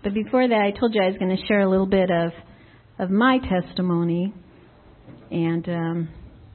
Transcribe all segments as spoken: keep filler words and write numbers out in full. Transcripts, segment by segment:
But before that, I told you I was going to share a little bit of of my testimony. And, um,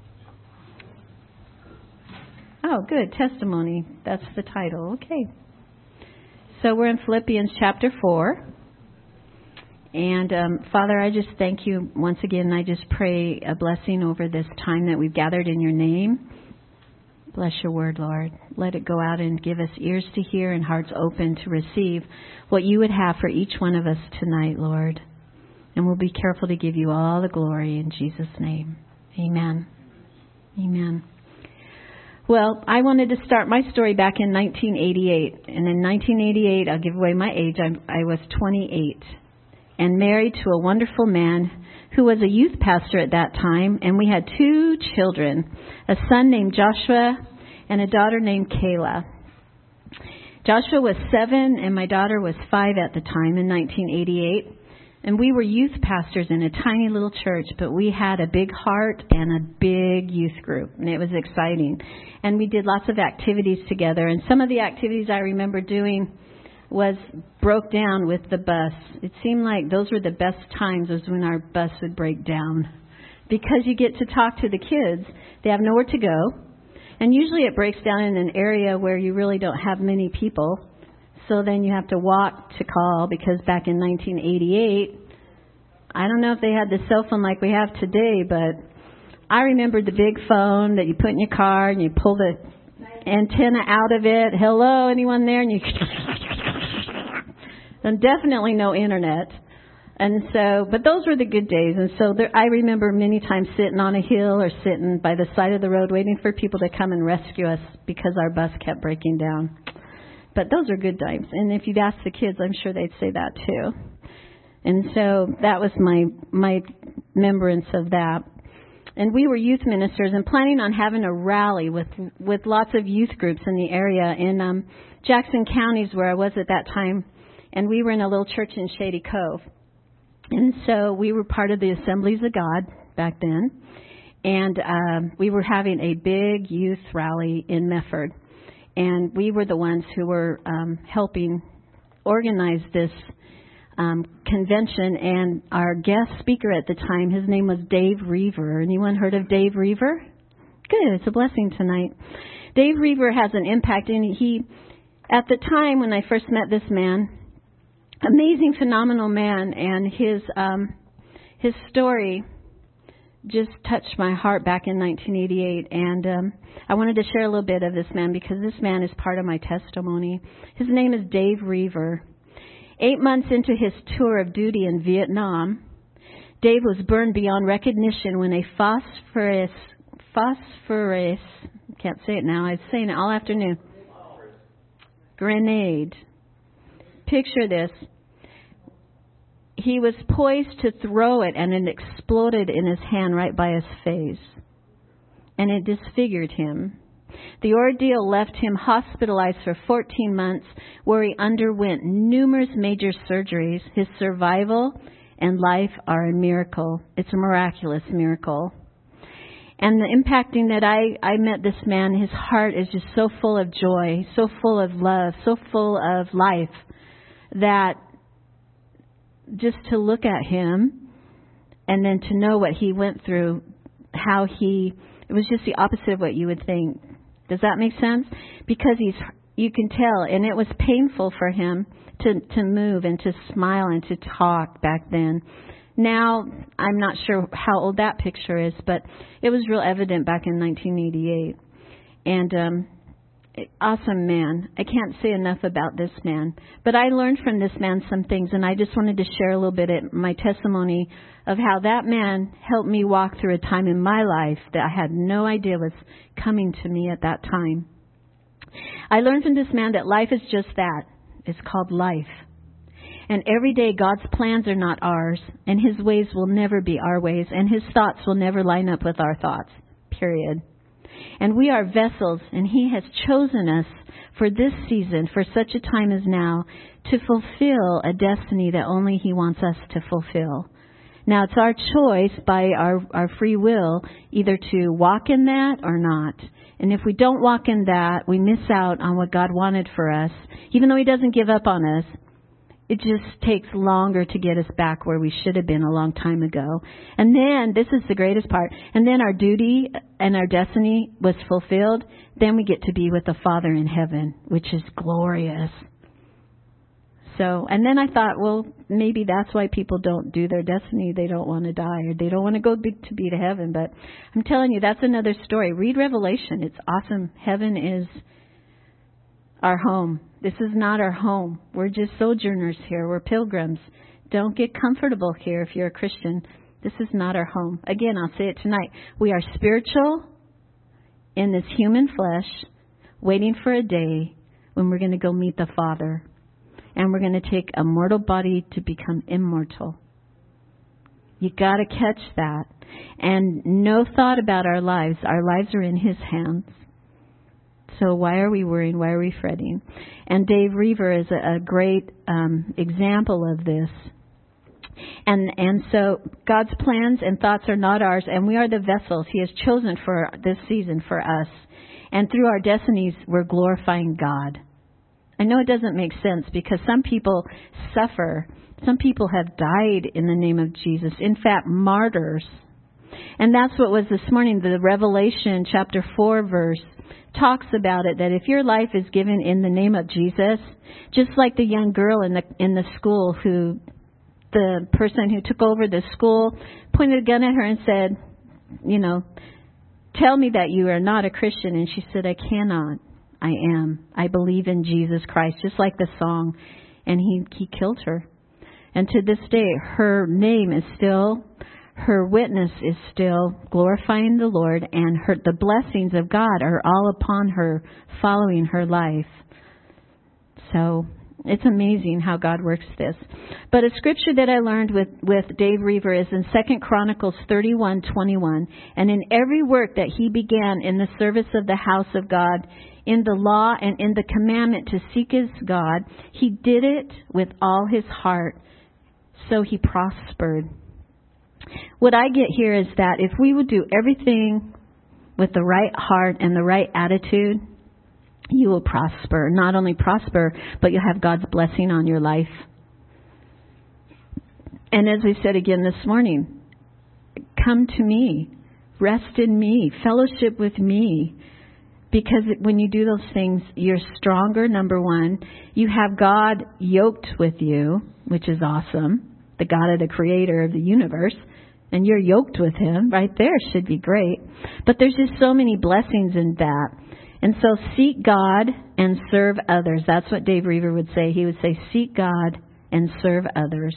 oh, good, testimony. That's the title. Okay. So we're in Philippians chapter four. And, um, Father, I just thank you once again. I just pray a blessing over this time that we've gathered in your name. Bless your word, Lord. Let it go out and give us ears to hear and hearts open to receive what you would have for each one of us tonight, Lord. And we'll be careful to give you all the glory in Jesus' name. Amen. Amen. Well, I wanted to start my story back in nineteen eighty-eight. And in nineteen eighty-eight, I'll give away my age, I, I was twenty-eight. And married to a wonderful man who was a youth pastor at that time. And we had two children, a son named Joshua and a daughter named Kayla. Joshua was seven and my daughter was five at the time in nineteen eighty-eight. And we were youth pastors in a tiny little church, but we had a big heart and a big youth group. And it was exciting. And we did lots of activities together. And some of the activities I remember doing was broke down with the bus. It seemed like those were the best times, was when our bus would break down. Because you get to talk to the kids. They have nowhere to go. And usually it breaks down in an area where you really don't have many people. So then you have to walk to call, because back in nineteen eighty-eight, I don't know if they had the cell phone like we have today, but I remember the big phone that you put in your car and you pull the antenna out of it. Hello, anyone there? And you and definitely no internet. And so, but those were the good days. And so there, I remember many times sitting on a hill or sitting by the side of the road waiting for people to come and rescue us because our bus kept breaking down. But those are good times. And if you'd ask the kids, I'm sure they'd say that too. And so that was my my remembrance of that. And we were youth ministers and planning on having a rally with with lots of youth groups in the area. In um, Jackson County is where I was at that time. And we were in a little church in Shady Cove. And so we were part of the Assemblies of God back then. And um, we were having a big youth rally in Medford. And we were the ones who were um, helping organize this um, convention. And our guest speaker at the time, his name was Dave Reaver. Anyone heard of Dave Reaver? Good. It's a blessing tonight. Dave Reaver has an impact. And he, at the time when I first met this man, amazing, phenomenal man, and his um, his story just touched my heart back in nineteen eighty-eight. And um, I wanted to share a little bit of this man because this man is part of my testimony. His name is Dave Reaver. Eight months into his tour of duty in Vietnam, Dave was burned beyond recognition when a phosphorus, phosphorus, can't say it now, I was saying it all afternoon, grenade. Picture this. He was poised to throw it and it exploded in his hand right by his face. And it disfigured him. The ordeal left him hospitalized for fourteen months where he underwent numerous major surgeries. His survival and life are a miracle. It's a miraculous miracle. And the impacting that I, I met this man, his heart is just so full of joy, so full of love, so full of life, that just to look at him and then to know what he went through, how he, it was just the opposite of what you would think. Does that make sense? Because he's, you can tell, and it was painful for him to, to move and to smile and to talk back then. Now, I'm not sure how old that picture is, but it was real evident back in nineteen eighty-eight. And, um, awesome man. I can't say enough about this man. But I learned from this man some things, and I just wanted to share a little bit of my testimony of how that man helped me walk through a time in my life that I had no idea was coming to me at that time. I learned from this man that life is just that. It's called life. And every day God's plans are not ours, and His ways will never be our ways, and His thoughts will never line up with our thoughts, period. And we are vessels, and He has chosen us for this season, for such a time as now, to fulfill a destiny that only He wants us to fulfill. Now, it's our choice by our, our free will either to walk in that or not. And if we don't walk in that, we miss out on what God wanted for us. Even though He doesn't give up on us, It just takes longer to get us back where we should have been a long time ago. And then, this is the greatest part, and then our duty and our destiny was fulfilled. Then we get to be with the Father in heaven, which is glorious. So, and then I thought, well, maybe that's why people don't do their destiny. They don't want to die, or they don't want to go be, to be to heaven. But I'm telling you, that's another story. Read Revelation. It's awesome. Heaven is our home. This is not our home. We're just sojourners here. We're pilgrims. Don't get comfortable here if you're a Christian. This is not our home. Again, I'll say it tonight. We are spiritual in this human flesh, waiting for a day when we're going to go meet the Father. And we're going to take a mortal body to become immortal. You got to catch that. And no thought about our lives. Our lives are in His hands. So why are we worrying? Why are we fretting? And Dave Reaver is a, a great um, example of this. And and so God's plans and thoughts are not ours, and we are the vessels He has chosen for this season for us. And through our destinies, we're glorifying God. I know it doesn't make sense because some people suffer. Some people have died in the name of Jesus. In fact, martyrs. And that's what was this morning, the Revelation chapter four verse talks about it, that if your life is given in the name of Jesus, just like the young girl in the in the school who, the person who took over the school pointed a gun at her and said, you know, tell me that you are not a Christian. And she said, I cannot. I am. I believe in Jesus Christ, just like the song. And he, he killed her. And to this day, her name is still, her witness is still glorifying the Lord, and her, the blessings of God are all upon her, following her life. So it's amazing how God works this. But a scripture that I learned with, with Dave Reaver is in Second Chronicles thirty-one twenty-one. And in every work that he began in the service of the house of God, in the law and in the commandment to seek his God, he did it with all his heart. So he prospered. What I get here is that if we would do everything with the right heart and the right attitude, you will prosper. Not only prosper, but you'll have God's blessing on your life. And as we said again this morning, come to me, rest in me, fellowship with me. Because when you do those things, you're stronger, number one. You have God yoked with you, which is awesome. The God of the creator of the universe. And you're yoked with him. Right there should be great. But there's just so many blessings in that. And so seek God and serve others. That's what Dave Reaver would say. He would say, seek God and serve others.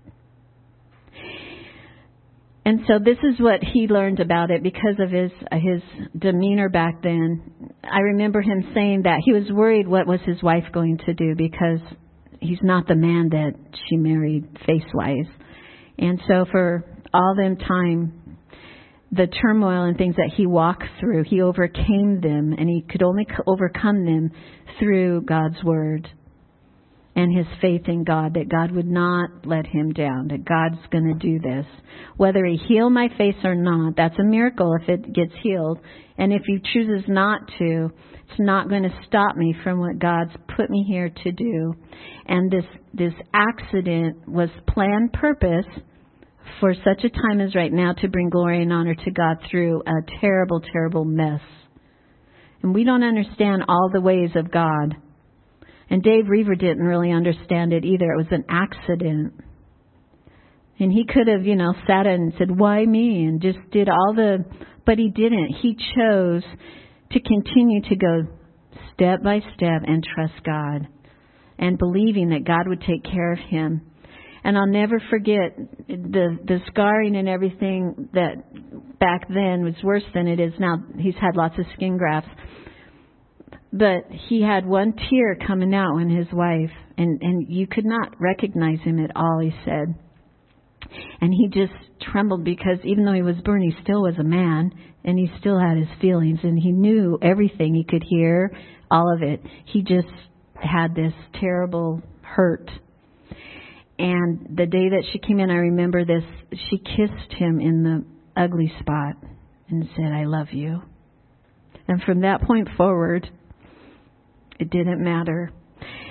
And so this is what he learned about it because of his his demeanor back then. I remember him saying that he was worried what was his wife going to do because he's not the man that she married face-wise. And so for all them time, the turmoil and things that he walked through, he overcame them, and he could only overcome them through God's word and his faith in God, that God would not let him down, that God's going to do this. Whether he heal my face or not, that's a miracle if it gets healed. And if he chooses not to, it's not going to stop me from what God's put me here to do. And this, this accident was planned purpose for such a time as right now to bring glory and honor to God through a terrible, terrible mess. And we don't understand all the ways of God. And Dave Reaver didn't really understand it either. It was an accident. And he could have, you know, sat and said, why me? And just did all the, but he didn't. He chose to continue to go step by step and trust God and believing that God would take care of him. And I'll never forget the the scarring and everything that back then was worse than it is now. He's had lots of skin grafts. But he had one tear coming out when his wife, and, and you could not recognize him at all, he said. And he just trembled because even though he was burned, he still was a man, and he still had his feelings, and he knew everything. He could hear all of it. He just had this terrible hurt. And the day that she came in, I remember this, she kissed him in the ugly spot and said, I love you. And from that point forward, it didn't matter.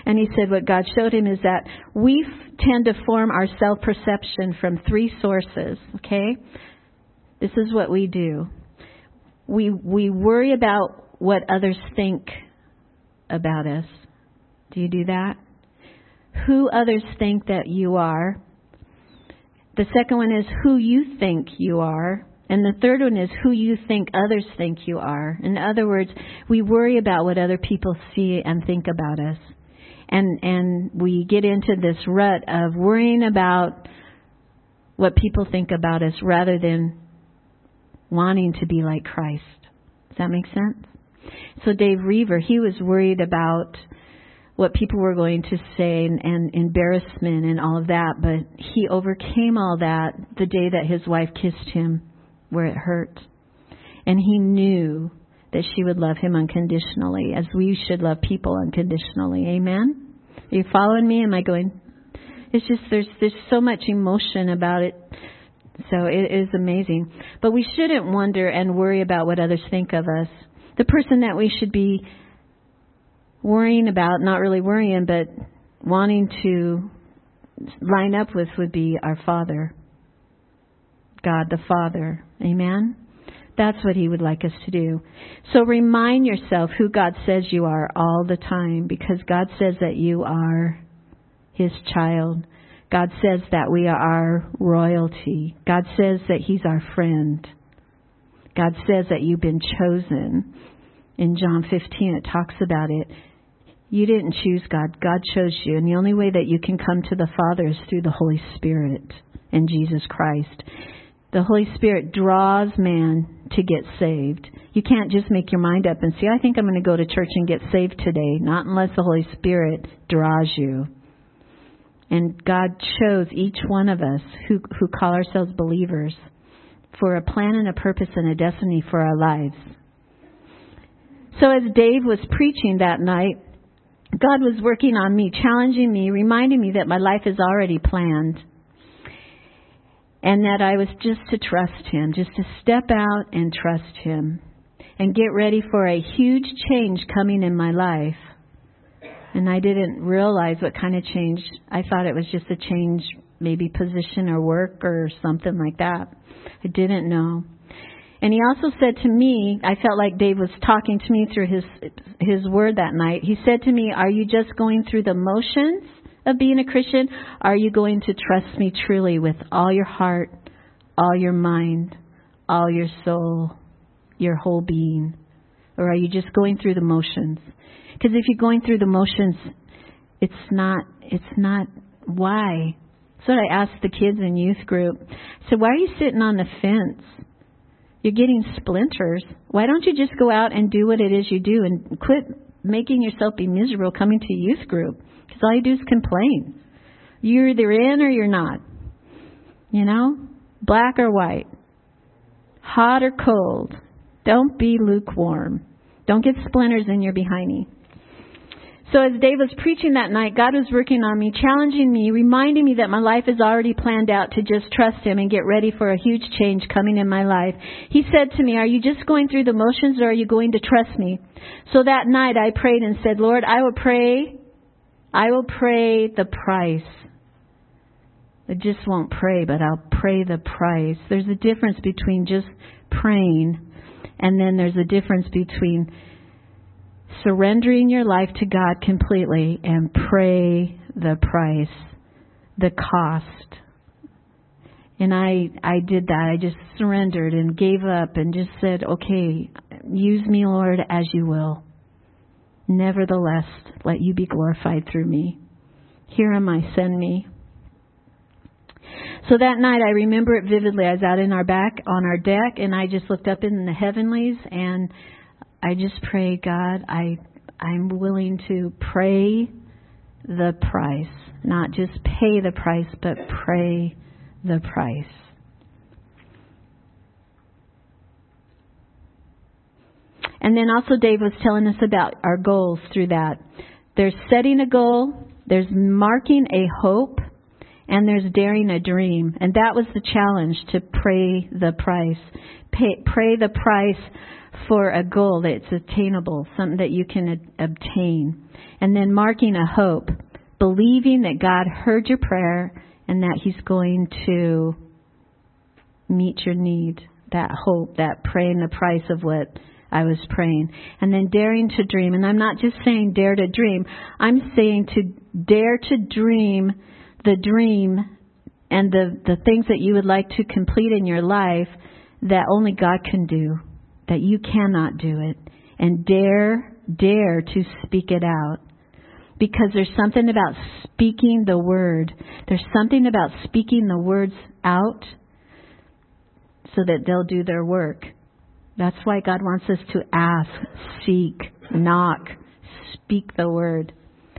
And he said what God showed him is that we f- tend to form our self-perception from three sources, okay? This is what we do. We we worry about what others think about us. Do you do that? Who others think that you are. The second one is who you think you are. And the third one is who you think others think you are. In other words, we worry about what other people see and think about us. And and we get into this rut of worrying about what people think about us rather than wanting to be like Christ. Does that make sense? So Dave Reaver, he was worried about what people were going to say and, and embarrassment and all of that, but he overcame all that the day that his wife kissed him where it hurt. And he knew that she would love him unconditionally, as we should love people unconditionally. Amen? Are you following me? Am I going? It's just, there's there's so much emotion about it. So it is amazing. But we shouldn't wonder and worry about what others think of us. The person that we should be worrying about, not really worrying, but wanting to line up with would be our Father. God the Father. Amen? That's what He would like us to do. So remind yourself who God says you are all the time, because God says that you are His child. God says that we are royalty. God says that He's our friend. God says that you've been chosen. In John fifteen, it talks about it. You didn't choose God. God chose you. And the only way that you can come to the Father is through the Holy Spirit and Jesus Christ. The Holy Spirit draws man to get saved. You can't just make your mind up and say, I think I'm going to go to church and get saved today. Not unless the Holy Spirit draws you. And God chose each one of us who, who call ourselves believers for a plan and a purpose and a destiny for our lives. So as Dave was preaching that night, God was working on me, challenging me, reminding me that my life is already planned. And that I was just to trust Him, just to step out and trust Him. And get ready for a huge change coming in my life. And I didn't realize what kind of change. I thought it was just a change, maybe position or work or something like that. I didn't know. And he also said to me, I felt like Dave was talking to me through his his word that night. He said to me, are you just going through the motions of being a Christian? Are you going to trust me truly with all your heart, all your mind, all your soul, your whole being? Or are you just going through the motions? Because if you're going through the motions, it's not, it's not why. So I asked the kids in youth group. So why are you sitting on the fence? You're getting splinters. Why don't you just go out and do what it is you do and quit making yourself be miserable coming to youth group? Because all you do is complain. You're either in or you're not. You know? Black or white. Hot or cold. Don't be lukewarm. Don't get splinters in your behind. So as Dave was preaching that night, God was working on me, challenging me, reminding me that my life is already planned out to just trust Him and get ready for a huge change coming in my life. He said to me, are you just going through the motions or are you going to trust me? So that night I prayed and said, Lord, I will pray, I will pray the price. I just won't pray, but I'll pray the price. There's a difference between just praying and then there's a difference between surrendering your life to God completely and pray the price, the cost. And I, I did that. I just surrendered and gave up and just said, okay, use me, Lord, as you will. Nevertheless, let you be glorified through me. Here am I, send me. So that night, I remember it vividly. I was out in our back on our deck and I just looked up in the heavenlies and I just prayed, God, I, I'm willing to pray the price. Not just pay the price, but pray the price. And then also Dave was telling us about our goals through that. There's setting a goal, there's marking a hope, and there's daring a dream. And that was the challenge, to pray the price. Pay, pray the price for a goal that's attainable, something that you can a- obtain. And then marking a hope, believing that God heard your prayer and that He's going to meet your need. That hope, that praying the price of what I was praying. And then daring to dream. And I'm not just saying dare to dream. I'm saying to dare to dream the dream and the, the things that you would like to complete in your life that only God can do, that you cannot do it. And dare, dare to speak it out. Because there's something about speaking the word. There's something about speaking the words out so that they'll do their work. That's why God wants us to ask, seek, knock, speak the word.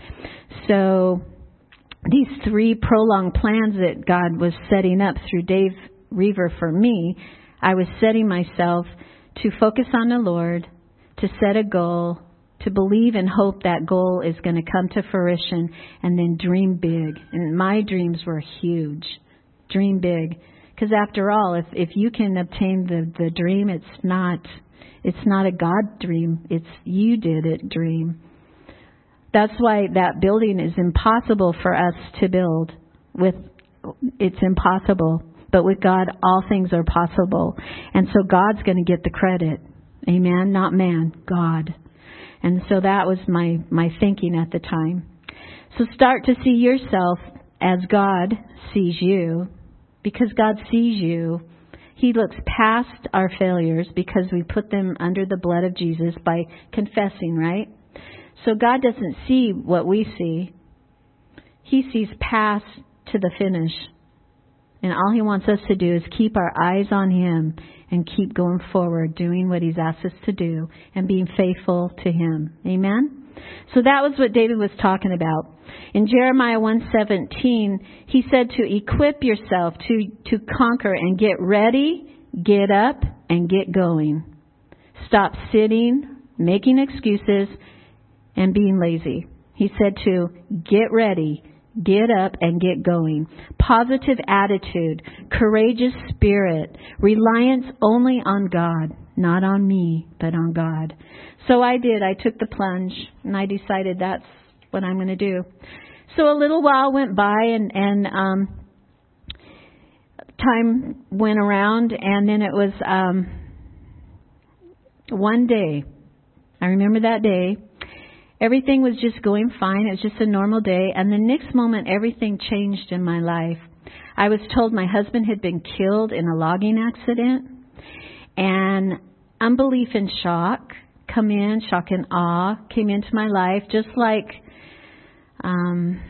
So these three prolonged plans that God was setting up through Dave Reaver for me, I was setting myself to focus on the Lord, to set a goal, to believe and hope that goal is going to come to fruition, and then dream big. And my dreams were huge. Dream big. Because after all, if, if you can obtain the, the dream, it's not it's not a God dream. It's you did it dream. That's why that building is impossible for us to build. With it's impossible. But with God, all things are possible. And so God's going to get the credit. Amen? Not man, God. And so that was my, my thinking at the time. So start to see yourself as God sees you. Because God sees you. He looks past our failures because we put them under the blood of Jesus by confessing, right? So God doesn't see what we see. He sees past to the finish. And all He wants us to do is keep our eyes on Him and keep going forward, doing what He's asked us to do and being faithful to Him. Amen? So that was what David was talking about. In Jeremiah one seventeen, he said to equip yourself to, to conquer and get ready, get up, and get going. Stop sitting, making excuses, and being lazy. He said to get ready, get up, and get going. Positive attitude, courageous spirit, reliance only on God, not on me, but on God. So I did. I took the plunge, and I decided that's what I'm going to do. So a little while went by, and, and um, time went around, and then it was um, one day. I remember that day. Everything was just going fine. It was just a normal day. And the next moment, everything changed in my life. I was told my husband had been killed in a logging accident. And unbelief and shock come in, shock and awe came into my life, just like um,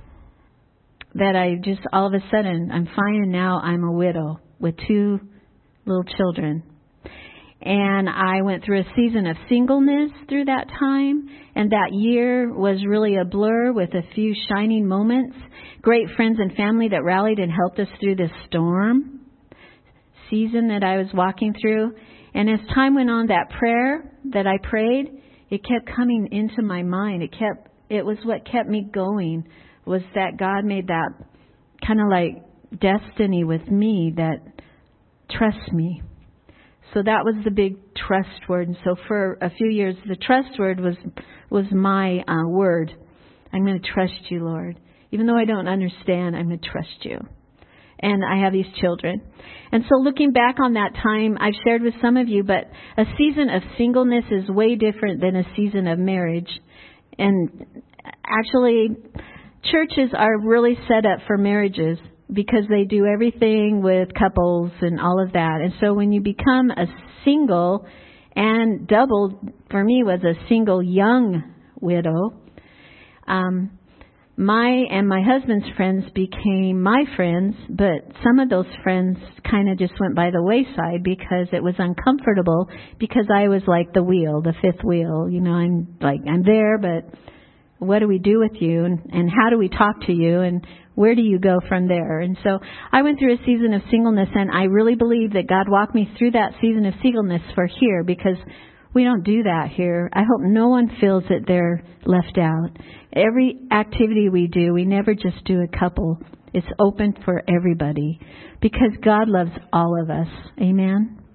that I just all of a sudden, I'm fine and now I'm a widow with two little children. And I went through a season of singleness through that time. And that year was really a blur with a few shining moments. Great friends and family that rallied and helped us through this storm season that I was walking through. And as time went on, that prayer that I prayed, it kept coming into my mind. It kept, it was what kept me going, was that God made that kind of like destiny with me, that trust me. So that was the big trust word. And so for a few years, the trust word was was my uh, word. I'm going to trust you, Lord. Even though I don't understand, I'm going to trust you. And I have these children. And so looking back on that time, I've shared with some of you, but a season of singleness is way different than a season of marriage. And actually, churches are really set up for marriages, because they do everything with couples and all of that. And so when you become a single, and double for me was a single young widow, um, my and my husband's friends became my friends, but some of those friends kind of just went by the wayside because it was uncomfortable, because I was like the wheel, the fifth wheel. You know, I'm like, I'm there, but what do we do with you? And, and how do we talk to you? And where do you go from there? And so I went through a season of singleness, and I really believe that God walked me through that season of singleness for here, because we don't do that here. I hope no one feels that they're left out. Every activity we do, we never just do a couple. It's open for everybody, because God loves all of us. Amen.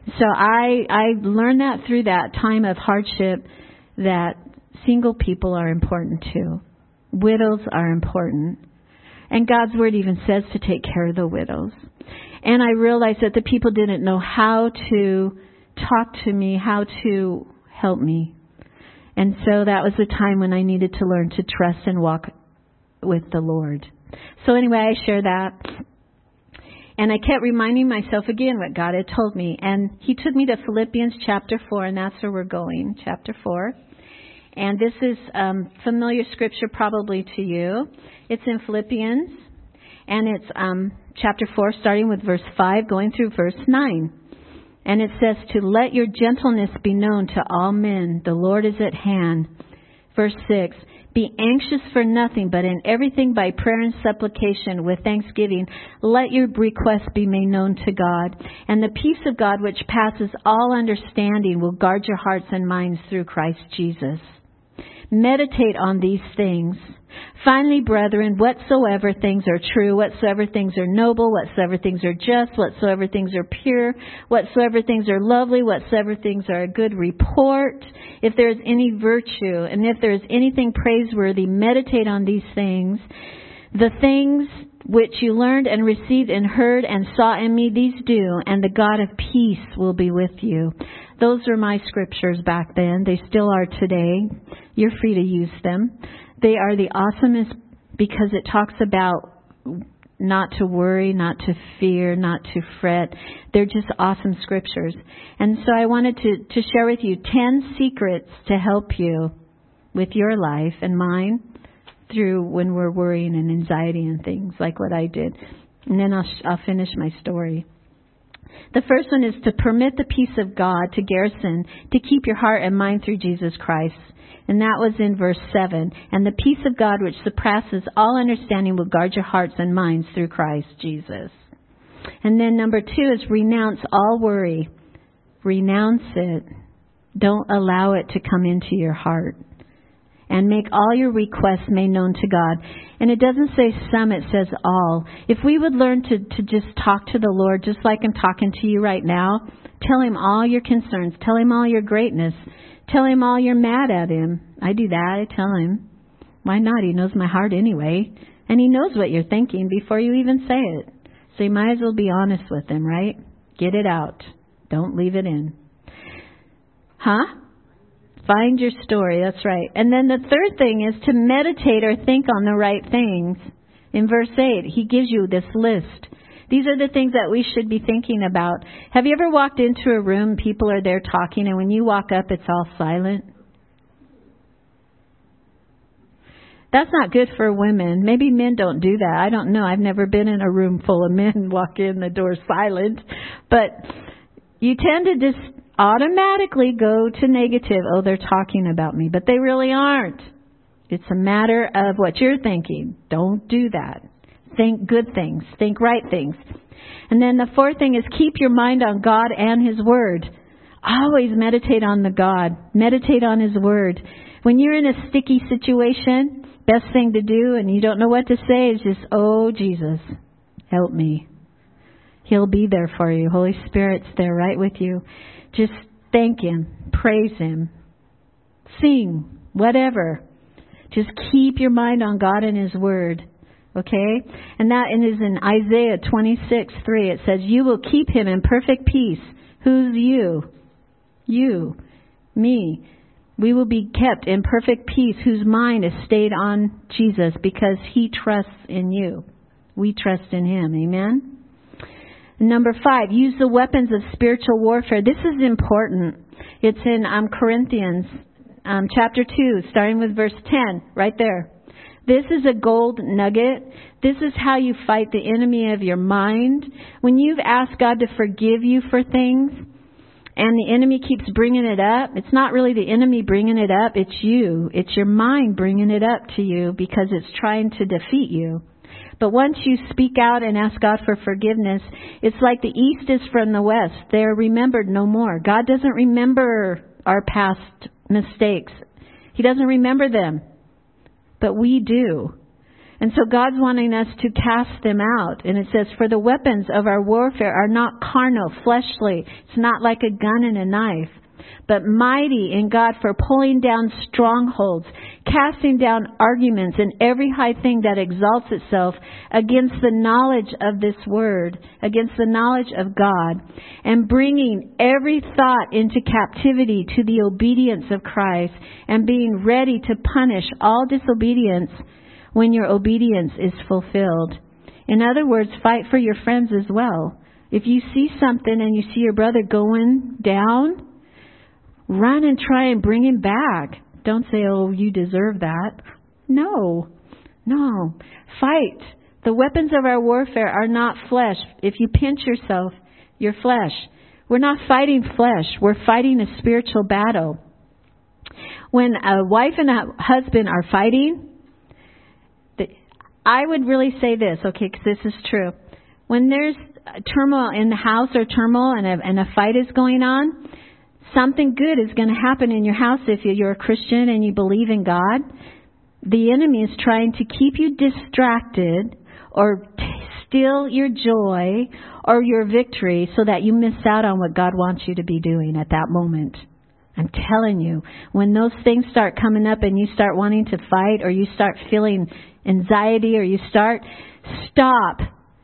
So I, I learned that through that time of hardship that single people are important too. Widows are important. And God's Word even says to take care of the widows. And I realized that the people didn't know how to talk to me, how to help me. And so that was the time when I needed to learn to trust and walk with the Lord. So anyway, I share that. And I kept reminding myself again what God had told me. And He took me to Philippians chapter four, and that's where we're going, chapter four. And this is um, familiar scripture probably to you. It's in Philippians, and it's um, chapter four, starting with verse five, going through verse nine. And it says, to let your gentleness be known to all men. The Lord is at hand. Verse six, be anxious for nothing, but in everything by prayer and supplication with thanksgiving, let your requests be made known to God. And the peace of God, which passes all understanding, will guard your hearts and minds through Christ Jesus. Meditate on these things. Finally, brethren, whatsoever things are true, whatsoever things are noble, whatsoever things are just, whatsoever things are pure, whatsoever things are lovely, whatsoever things are a good report, if there is any virtue, and if there is anything praiseworthy, meditate on these things. The things which you learned and received and heard and saw in me, these do, and the God of peace will be with you. Those are my scriptures back then. They still are today. You're free to use them. They are the awesomest because it talks about not to worry, not to fear, not to fret. They're just awesome scriptures. And so I wanted to, to share with you ten secrets to help you with your life and mine through when we're worrying and anxiety and things like what I did. And then I'll, I'll finish my story. The first one is to permit the peace of God to garrison, to keep your heart and mind through Jesus Christ. And that was in verse seven. And the peace of God, which surpasses all understanding, will guard your hearts and minds through Christ Jesus. And then number two is renounce all worry. Renounce it. Don't allow it to come into your heart. And make all your requests made known to God. And it doesn't say some, it says all. If we would learn to, to just talk to the Lord, just like I'm talking to you right now, tell Him all your concerns. Tell Him all your greatness. Tell Him all you're mad at Him. I do that. I tell Him. Why not? He knows my heart anyway. And He knows what you're thinking before you even say it. So you might as well be honest with Him, right? Get it out. Don't leave it in. Huh? Find your story. That's right. And then the third thing is to meditate or think on the right things. In verse eight, He gives you this list. These are the things that we should be thinking about. Have you ever walked into a room, people are there talking, and when you walk up, it's all silent? That's not good for women. Maybe men don't do that. I don't know. I've never been in a room full of men and walk in, the door silent. But you tend to just automatically go to negative. Oh, they're talking about me. But they really aren't. It's a matter of what you're thinking. Don't do that. Think good things. Think right things. And then the fourth thing is keep your mind on God and His Word. Always meditate on the God. Meditate on His Word. When you're in a sticky situation, best thing to do and you don't know what to say is just, oh, Jesus, help me. He'll be there for you. Holy Spirit's there right with you. Just thank Him. Praise Him. Sing. Whatever. Just keep your mind on God and His Word. Okay? And that is in Isaiah twenty-six three. It says, you will keep him in perfect peace. Who's you? You. Me. We will be kept in perfect peace whose mind is stayed on Jesus because He trusts in you. We trust in Him. Amen? Number five, use the weapons of spiritual warfare. This is important. It's in um, Corinthians um, chapter two, starting with verse ten, right there. This is a gold nugget. This is how you fight the enemy of your mind. When you've asked God to forgive you for things and the enemy keeps bringing it up, it's not really the enemy bringing it up, it's you. It's your mind bringing it up to you because it's trying to defeat you. But once you speak out and ask God for forgiveness, it's like the east is from the west. They're remembered no more. God doesn't remember our past mistakes. He doesn't remember them. But we do. And so God's wanting us to cast them out. And it says, for the weapons of our warfare are not carnal, fleshly. It's not like a gun and a knife, but mighty in God for pulling down strongholds, casting down arguments and every high thing that exalts itself against the knowledge of this word, against the knowledge of God, and bringing every thought into captivity to the obedience of Christ, and being ready to punish all disobedience when your obedience is fulfilled. In other words, fight for your friends as well. If you see something and you see your brother going down, run and try and bring him back. Don't say, oh, you deserve that. No, no. Fight. The weapons of our warfare are not flesh. If you pinch yourself, you're flesh. We're not fighting flesh. We're fighting a spiritual battle. When a wife and a husband are fighting, I would really say this, okay, because this is true. When there's turmoil in the house or turmoil and a, and a fight is going on, something good is going to happen in your house if you're a Christian and you believe in God. The enemy is trying to keep you distracted or t- steal your joy or your victory so that you miss out on what God wants you to be doing at that moment. I'm telling you, when those things start coming up and you start wanting to fight or you start feeling anxiety or you start, stop.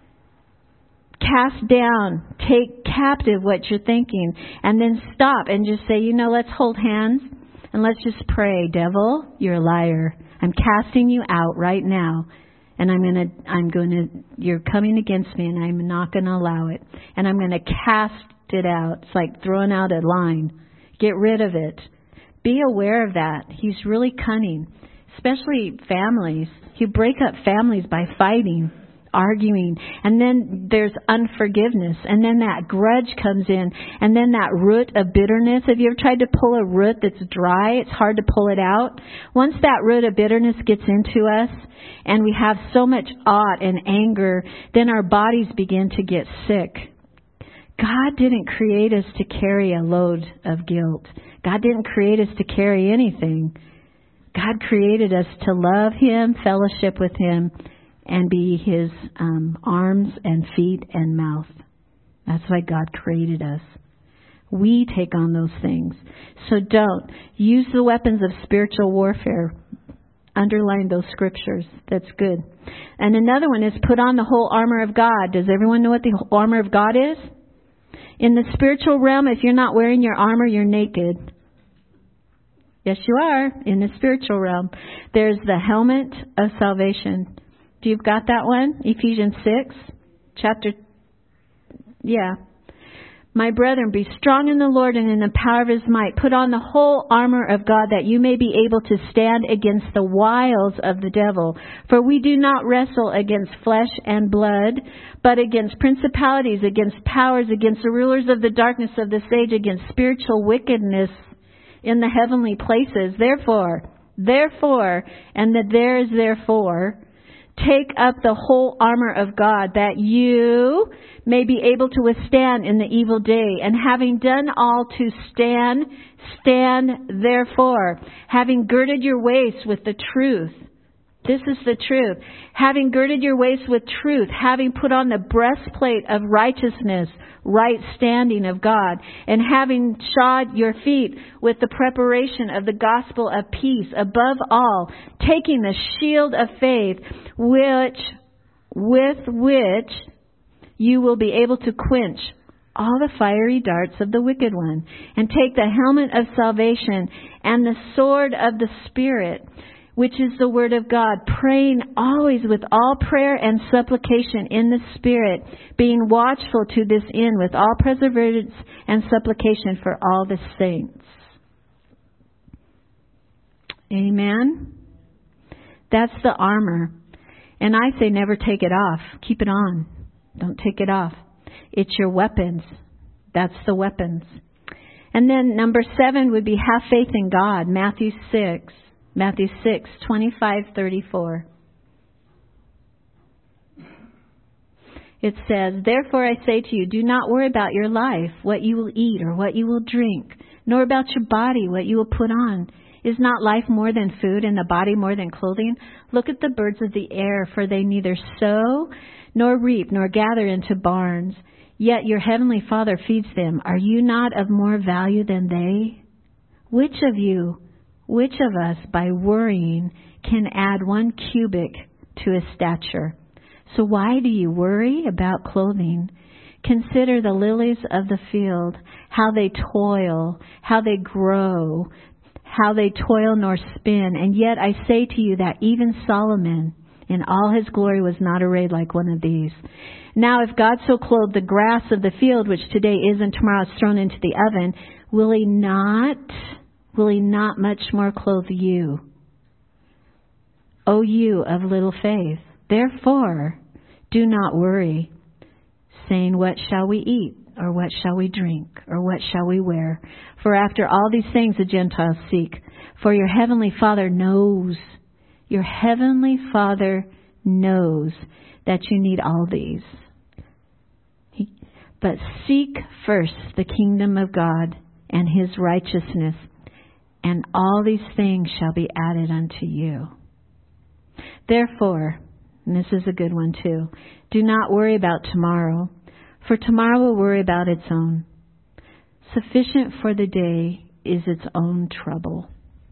Cast down, take captive what you're thinking, and then stop and just say, you know, let's hold hands and let's just pray. Devil, you're a liar. I'm casting you out right now, and I'm gonna, I'm gonna, you're coming against me, and I'm not gonna allow it, and I'm gonna cast it out. It's like throwing out a line. Get rid of it. Be aware of that. He's really cunning, especially families. You break up families by fighting, arguing, and then there's unforgiveness, and then that grudge comes in, and then that root of bitterness. Have you ever tried to pull a root that's dry? It's hard to pull it out. Once that root of bitterness gets into us and we have so much ought and anger, then our bodies begin to get sick. God didn't create us to carry a load of guilt. God didn't create us to carry anything. God created us to love Him, fellowship with Him, and be His um, arms and feet and mouth. That's why God created us. We take on those things. So don't. Use the weapons of spiritual warfare. Underline those scriptures. That's good. And another one is put on the whole armor of God. Does everyone know what the armor of God is? In the spiritual realm, if you're not wearing your armor, you're naked. Yes, you are. In the spiritual realm. There's the helmet of salvation. Do you've got that one? Ephesians six, chapter, yeah. My brethren, be strong in the Lord and in the power of His might. Put on the whole armor of God that you may be able to stand against the wiles of the devil. For we do not wrestle against flesh and blood, but against principalities, against powers, against the rulers of the darkness of this age, against spiritual wickedness in the heavenly places. Therefore, therefore, and that there is therefore, take up the whole armor of God, that you may be able to withstand in the evil day. And having done all to stand, stand therefore, having girded your waist with the truth. This is the truth. Having girded your waist with truth, having put on the breastplate of righteousness, right standing of God, and having shod your feet with the preparation of the gospel of peace, above all, taking the shield of faith, which, with which you will be able to quench all the fiery darts of the wicked one, and take the helmet of salvation and the sword of the Spirit, which is the word of God, praying always with all prayer and supplication in the Spirit, being watchful to this end with all perseverance and supplication for all the saints. Amen. That's the armor. And I say never take it off. Keep it on. Don't take it off. It's your weapons. That's the weapons. And then number seven would be have faith in God. Matthew six. Matthew six, twenty-five, thirty-four. It says, therefore I say to you, do not worry about your life, what you will eat or what you will drink, nor about your body, what you will put on. Is not life more than food and the body more than clothing? Look at the birds of the air, for they neither sow nor reap nor gather into barns, yet your heavenly Father feeds them. Are you not of more value than they? Which of you, which of us, by worrying, can add one cubit to his stature? So why do you worry about clothing? Consider the lilies of the field, how they toil, how they grow, how they toil nor spin. And yet I say to you that even Solomon in all his glory was not arrayed like one of these. Now if God so clothed the grass of the field, which today is and tomorrow is thrown into the oven, will he not, will he not much more clothe you, O you of little faith? Therefore, do not worry, saying, what shall we eat? Or what shall we drink? Or what shall we wear? For after all these things the Gentiles seek. For your heavenly Father knows, your heavenly Father knows that you need all these. But seek first the kingdom of God and his righteousness, and all these things shall be added unto you. Therefore, and this is a good one too, do not worry about tomorrow, for tomorrow will worry about its own. Sufficient for the day is its own trouble.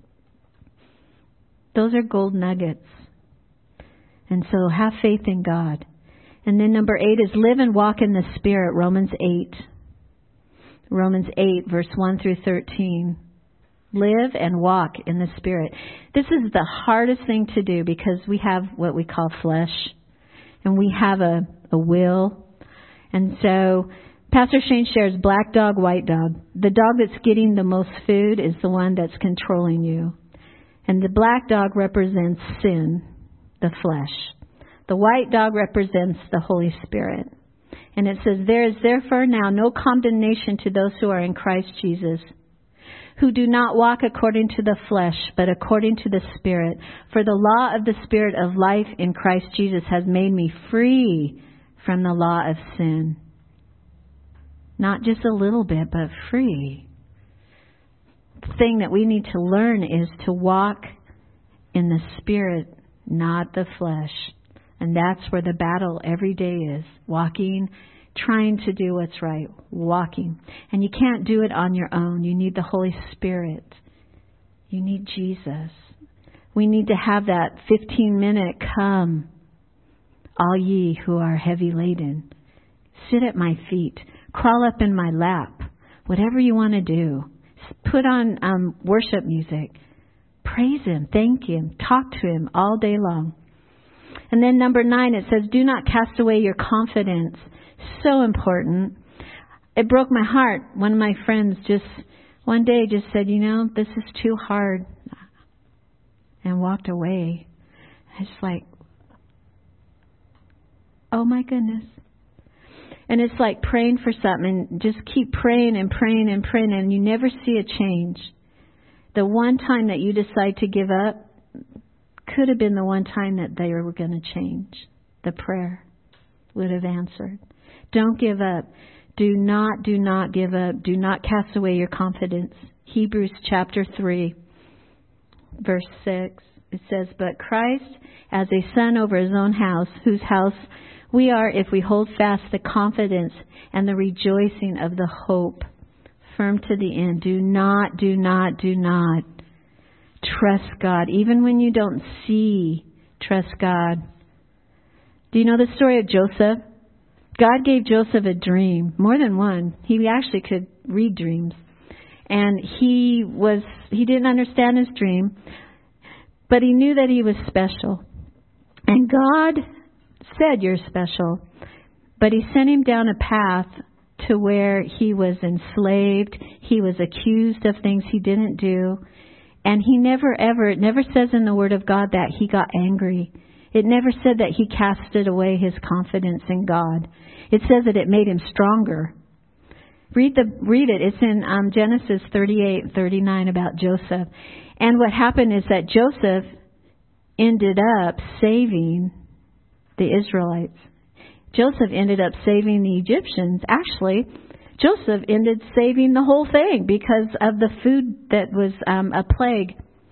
Those are gold nuggets. And so have faith in God. And then number eight is live and walk in the Spirit, Romans eight. Romans eight, verse one through thirteen. Live and walk in the Spirit. This is the hardest thing to do because we have what we call flesh. And we have a, a will. And so Pastor Shane shares black dog, white dog. The dog that's getting the most food is the one that's controlling you. And the black dog represents sin, the flesh. The white dog represents the Holy Spirit. And it says, there is therefore now no condemnation to those who are in Christ Jesus, who do not walk according to the flesh, but according to the Spirit. For the law of the Spirit of life in Christ Jesus has made me free from the law of sin. Not just a little bit, but free. The thing that we need to learn is to walk in the Spirit, not the flesh. And that's where the battle every day is. Walking, trying to do what's right. Walking. And you can't do it on your own. You need the Holy Spirit. You need Jesus. We need to have that fifteen minute come, all ye who are heavy laden. Sit at my feet. Crawl up in my lap. Whatever you want to do. Put on um, worship music. Praise Him. Thank Him. Talk to Him all day long. And then number nine, it says, do not cast away your confidence. So important. It broke my heart. One of my friends just one day just said, you know, this is too hard. And walked away. It's like, oh my goodness. And it's like praying for something and just keep praying and praying and praying and you never see a change. The one time that you decide to give up could have been the one time that they were going to change. The prayer would have answered. Don't give up. Do not, do not give up. Do not cast away your confidence. Hebrews chapter three, verse six. It says, but Christ as a son over his own house, whose house we are if we hold fast the confidence and the rejoicing of the hope firm to the end. Do not, do not, do not trust God. Even when you don't see, trust God. Do you know the story of Joseph? God gave Joseph a dream, more than one. He actually could read dreams. And he was, he didn't understand his dream, but he knew that he was special. And God said, you're special. But he sent him down a path to where he was enslaved. He was accused of things he didn't do. And he never ever, it never says in the Word of God that he got angry. It never said that he casted away his confidence in God. It says that it made him stronger. Read the read it. It's in um, Genesis thirty-eight and thirty-nine about Joseph. And what happened is that Joseph ended up saving the Israelites. Joseph ended up saving the Egyptians. Actually, Joseph ended saving the whole thing because of the food that was um, a plague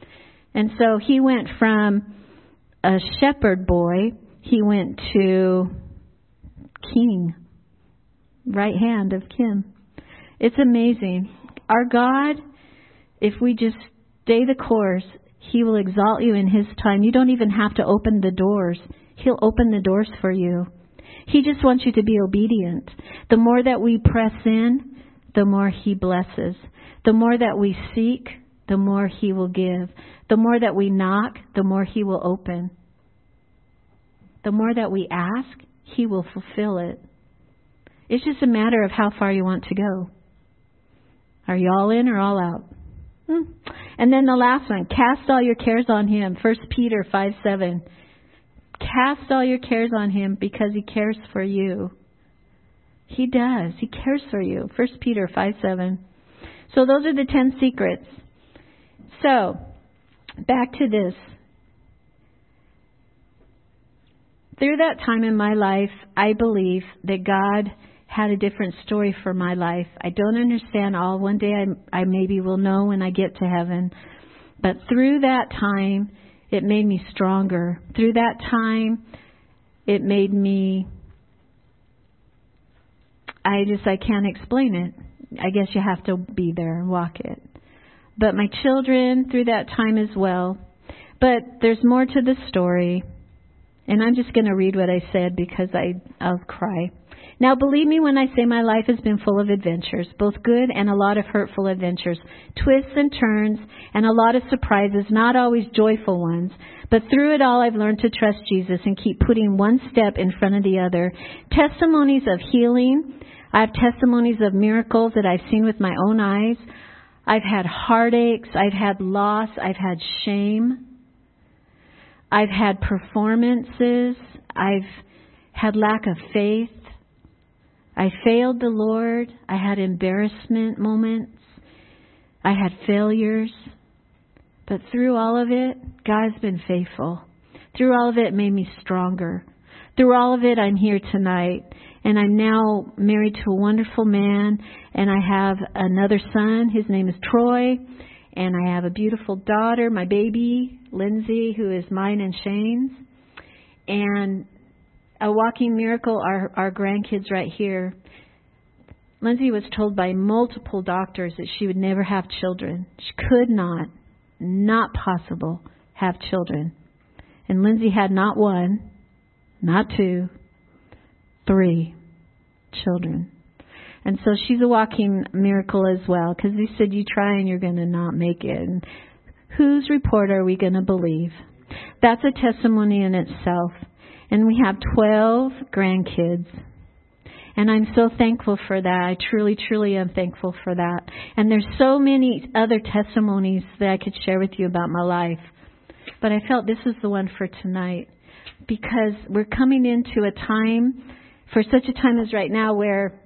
And so he went from a shepherd boy, he went to king, right hand of Kim. It's amazing. Our God, if we just stay the course, He will exalt you in His time. You don't even have to open the doors. He'll open the doors for you. He just wants you to be obedient. The more that we press in, the more He blesses. The more that we seek, the more He will give. The more that we knock, the more He will open. The more that we ask, He will fulfill it. It's just a matter of how far you want to go. Are you all in or all out? Hmm. And then the last one, cast all your cares on Him. First Peter five seven. Cast all your cares on Him because He cares for you. He does. He cares for you. First Peter five seven. So those are the ten secrets. So, back to this. Through that time in my life, I believe that God had a different story for my life. I don't understand all. One day I, I maybe will know when I get to heaven. But through that time, it made me stronger. Through that time, it made me, I just, I can't explain it. I guess you have to be there and walk it. But my children, through that time as well. But there's more to the story. And I'm just going to read what I said because I, I'll cry. Now, believe me when I say my life has been full of adventures, both good and a lot of hurtful adventures, twists and turns, and a lot of surprises, not always joyful ones. But through it all, I've learned to trust Jesus and keep putting one step in front of the other. Testimonies of healing. I have testimonies of miracles that I've seen with my own eyes. I've had heartaches. I've had loss. I've had shame. I've had performances. I've had lack of faith. I failed the Lord. I had embarrassment moments. I had failures. But through all of it, God's been faithful. Through all of it, it made me stronger. Through all of it, I'm here tonight. And I'm now married to a wonderful man. And I have another son. His name is Troy. And I have a beautiful daughter, my baby, Lindsay, who is mine and Shane's. And a walking miracle, our, our grandkids right here. Lindsay was told by multiple doctors that she would never have children. She could not, not possible, have children. And Lindsay had not one, not two, three children. And so she's a walking miracle as well, because they said, you try and you're going to not make it. And whose report are we going to believe? That's a testimony in itself. And we have twelve grandkids. And I'm so thankful for that. I truly, truly am thankful for that. And there's so many other testimonies that I could share with you about my life. But I felt this is the one for tonight. Because we're coming into a time, for such a time as right now, where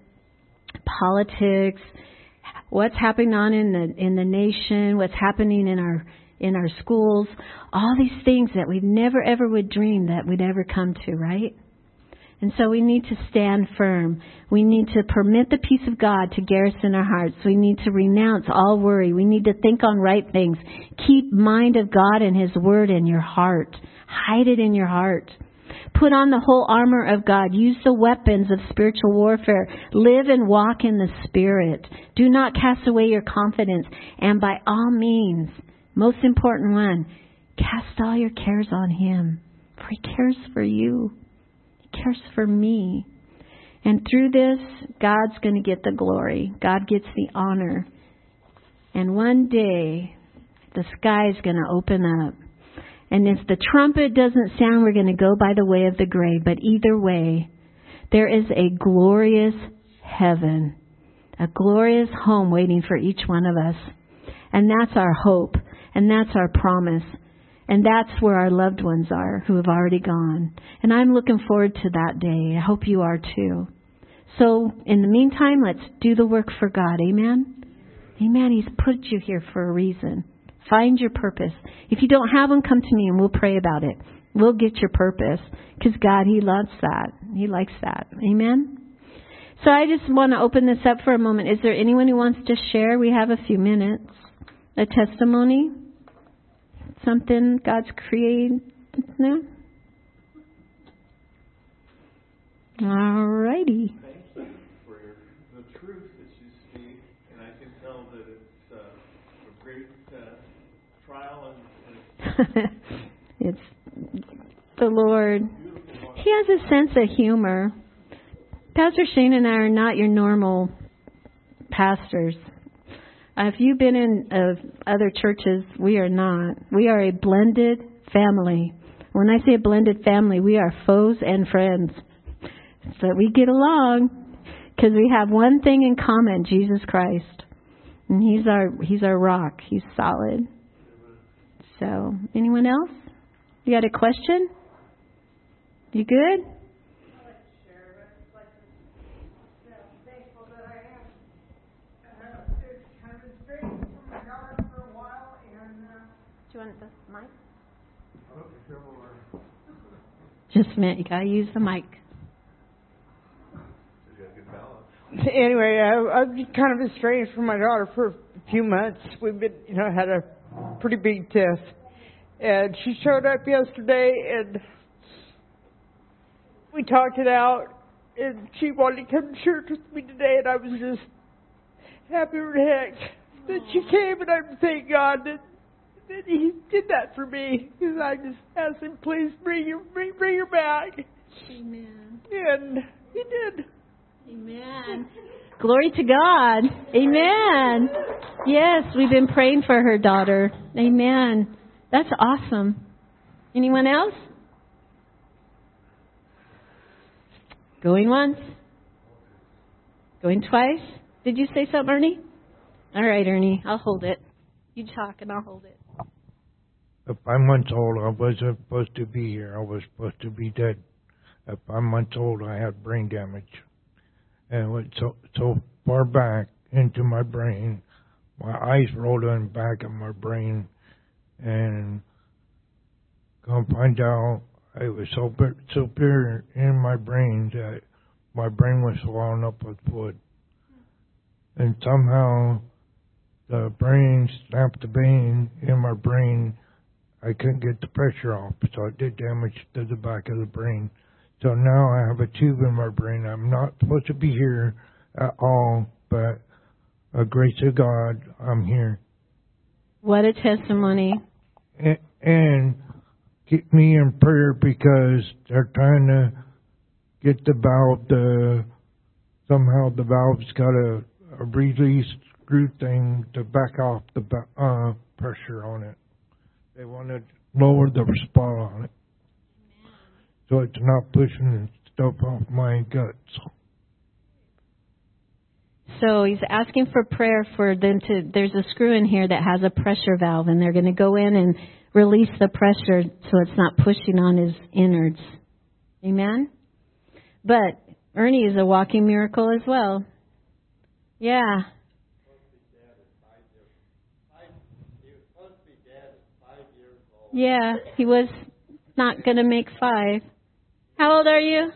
politics, what's happening on in the in the nation, what's happening in our in our schools, all these things that we never ever would dream that we'd ever come to, right? And so we need to stand firm. We need to permit the peace of God to garrison our hearts. We need to renounce all worry. We need to think on right things. Keep mind of God and His Word in your heart. Hide it in your heart. Put on the whole armor of God. Use the weapons of spiritual warfare. Live and walk in the Spirit. Do not cast away your confidence. And by all means, most important one, cast all your cares on Him. For He cares for you. He cares for me. And through this, God's going to get the glory. God gets the honor. And one day, the sky is going to open up. And if the trumpet doesn't sound, we're going to go by the way of the grave. But either way, there is a glorious heaven, a glorious home waiting for each one of us. And that's our hope. And that's our promise. And that's where our loved ones are who have already gone. And I'm looking forward to that day. I hope you are too. So in the meantime, let's do the work for God. Amen? Amen. He's put you here for a reason. Find your purpose. If you don't have one, come to me and we'll pray about it. We'll get your purpose because God, He loves that. He likes that. Amen? So I just want to open this up for a moment. Is there anyone who wants to share? We have a few minutes. A testimony? something God's created? No? All righty. Thank you for the truth that you speak, and I can tell that it's uh, a great uh, trial and, and it's the Lord. He has a sense of humor. Pastor Shane and I are not your normal pastors. Uh, if you've been in uh, other churches, we are not. We are a blended family. When I say a blended family, we are foes and friends. So we get along because we have one thing in common, Jesus Christ. And He's our He's our rock. He's solid. So, anyone else? You got a question? You good? Do you want the mic? Just a minute. You got to use the mic. Anyway, I, I've been kind of estranged from my daughter for a few months. We've been, you know, had a pretty big test. And she showed up yesterday, and we talked it out. And she wanted to come to church with me today, and I was just happy as heck that she came, and I thank God that, that He did that for me. Because I just asked Him, please bring her, bring, bring her back. Amen. And He did. Amen. Glory to God. Amen. Yes, we've been praying for her daughter. Amen. That's awesome. Anyone else? Going once? Going twice? Did you say something, Ernie? All right, Ernie. I'll hold it. You talk and I'll hold it. If I'm months old, I wasn't supposed to be here. I was supposed to be dead. If I'm months old, I had brain damage. And it went so, so far back into my brain, my eyes rolled in back in my brain, and come find out it was so superior in my brain that my brain was swollen up with fluid. And somehow the brain snapped the vein in my brain. I couldn't get the pressure off, so it did damage to the back of the brain. So now I have a tube in my brain. I'm not supposed to be here at all, but a grace of God, I'm here. What a testimony. And, and keep me in prayer because they're trying to get the valve to, somehow the valve's got a, a release screw thing to back off the uh, pressure on it. They want to lower the spot on it, so it's not pushing stuff off my guts. So he's asking for prayer for them to, there's a screw in here that has a pressure valve, and they're going to go in and release the pressure so it's not pushing on his innards. Amen? But Ernie is a walking miracle as well. Yeah. Yeah, he was not going to make five. How old are you?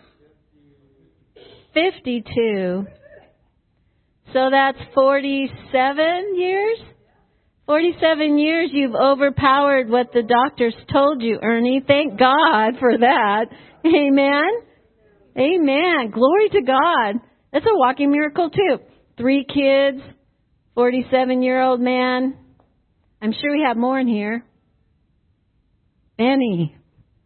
fifty-two. So that's forty-seven years? forty-seven years you've overpowered what the doctors told you, Ernie. Thank God for that. Amen? Amen. Glory to God. That's a walking miracle too. Three kids, forty-seven-year-old man. I'm sure we have more in here. Benny.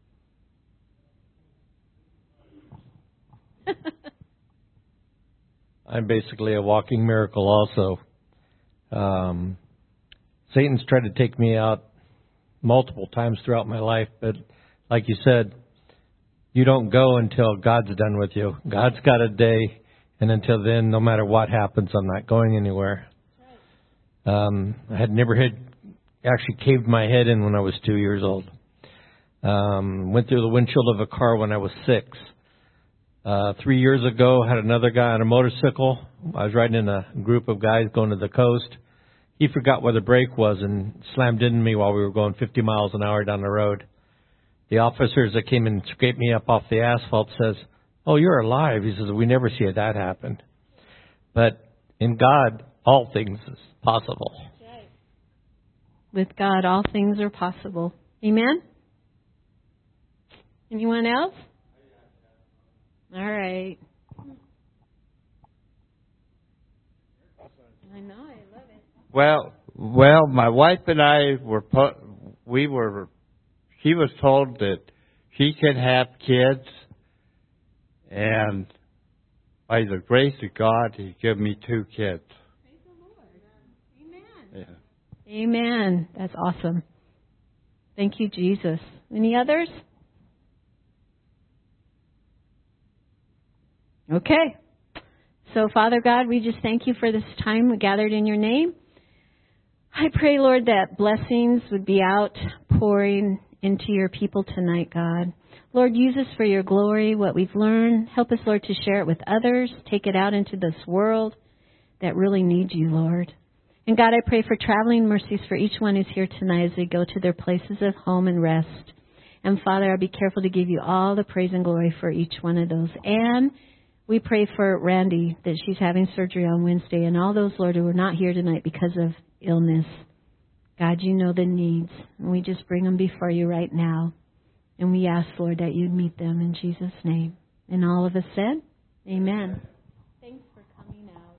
I'm basically a walking miracle also. Um, Satan's tried to take me out multiple times throughout my life, but like you said, you don't go until God's done with you. God's got a day, and until then, no matter what happens, I'm not going anywhere. Um, I had never hit, actually caved my head in when I was two years old. Um, went through the windshield of a car when I was six. Uh, three years ago, had another guy on a motorcycle. I was riding in a group of guys going to the coast. He forgot where the brake was and slammed into me while we were going fifty miles an hour down the road. The officers that came and scraped me up off the asphalt says, "Oh, you're alive." He says, "We never see that happen." But in God, all things is possible. With God, all things are possible. Amen? Anyone else? All right. I know, I love it. Well, well, my wife and I were put, we were, she was told that she could have kids, and by the grace of God, He gave me two kids. Praise the Lord. Amen. Yeah. Amen. That's awesome. Thank you, Jesus. Any others? Okay. So, Father God, we just thank you for this time we gathered in your name. I pray, Lord, that blessings would be outpouring into your people tonight, God. Lord, use us for your glory, what we've learned. Help us, Lord, to share it with others. Take it out into this world that really needs you, Lord. And God, I pray for traveling mercies for each one who's here tonight as they go to their places of home and rest. And Father, I'll be careful to give you all the praise and glory for each one of those. And we pray for Randy, that she's having surgery on Wednesday, and all those, Lord, who are not here tonight because of illness. God, you know the needs, and we just bring them before you right now. And we ask, Lord, that you'd meet them in Jesus' name. And all of us said, amen.